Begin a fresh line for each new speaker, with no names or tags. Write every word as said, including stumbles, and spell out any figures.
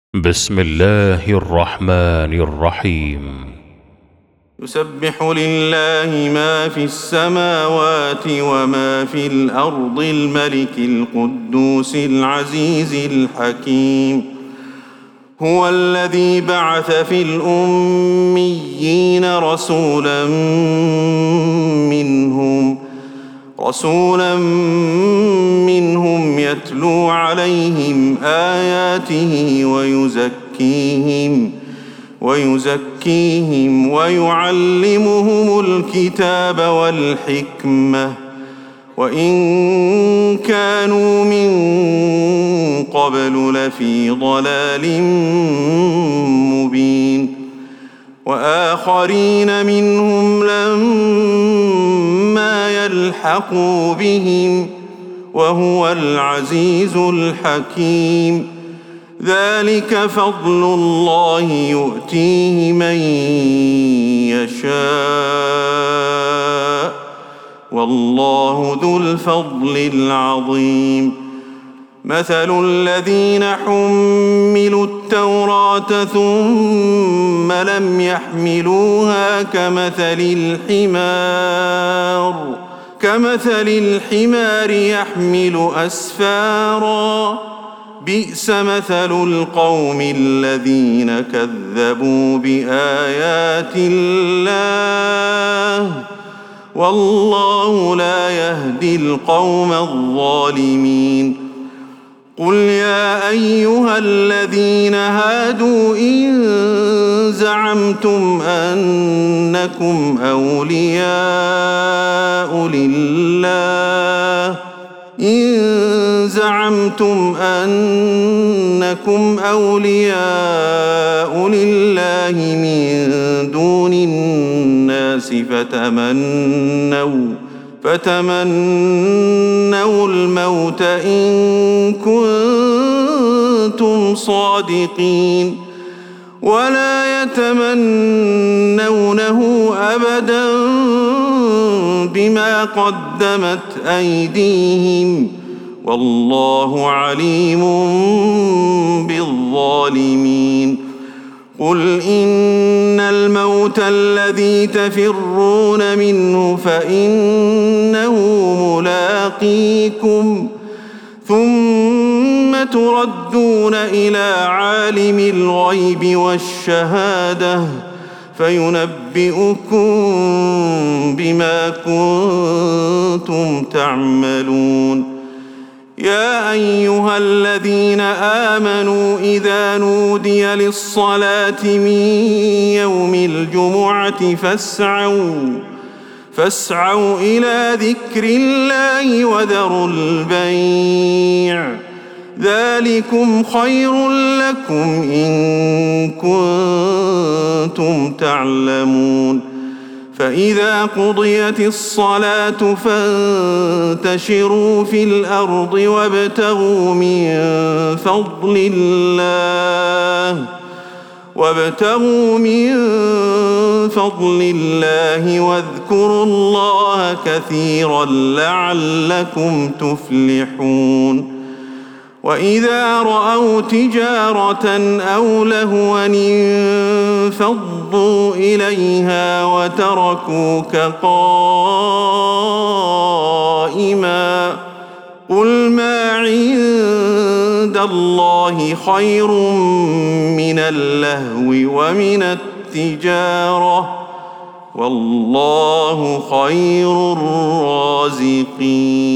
بسم الله الرحمن الرحيم.
يسبح لله ما في السماوات وما في الأرض الملك القدوس العزيز الحكيم. هو الذي بعث في الأميين رسولا منهم رسولا منهم يتلو عليهم آياته ويزكيهم ويزكيهم ويعلمهم الكتاب والحكمة وإن كانوا من قبل لفي ضلال مبين. وآخرين منهم لما يلحقوا بهم وهو العزيز الحكيم. ذلك فضل الله يؤتيه من يشاء والله ذو الفضل العظيم. مثل الذين حملوا التوراة ثم لم يحملوها كمثل الحمار كمثل الحمار يحمل أسفارا بئس مثل القوم الذين كذبوا بآيات الله والله لا يهدي القوم الظالمين. قل يا أيها الذين هادوا إن زعمتم أنكم أولياء لله إن زعمتم أنكم أولياء لله من دون الناس فتمنوا فتمنوا الموت إن كنتم صادقين ولا يتمنونه أبدا بما قدمت أيديهم والله عليم بالظالمين. قل إن الموت الذي تفرون منه فإنه ملاقيكم ثم تردون إلى عالم الغيب والشهادة فينبئكم بما كنتم تعملون. يا أيها الذين آمنوا إذا نودي للصلاة من يوم الجمعة فاسعوا فاسعوا إلى ذكر الله وذروا البيع ذلكم خير لكم إن كنتم تعلمون. فإذا قضيت الصلاة فانتشروا في الأرض وابتغوا من فضل الله وابتغوا من فضل الله واذكروا الله كثيرا لعلكم تفلحون. وإذا رأوا تجارة أو لهوا انفضوا إليها وتركوك قائما قل ما عند الله خير من اللهو ومن التجارة والله خير الرازقين.